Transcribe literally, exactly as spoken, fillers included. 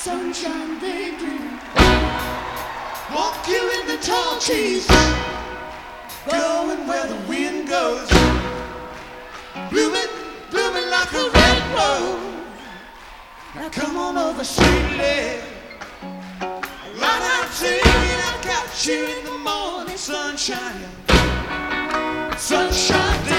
sunshine daydream. Walk you in the tall trees, going where the wind goes, blooming, blooming like a red rose. Now come on over sweetly, light out singing, I've got you in the morning sunshine, sunshine.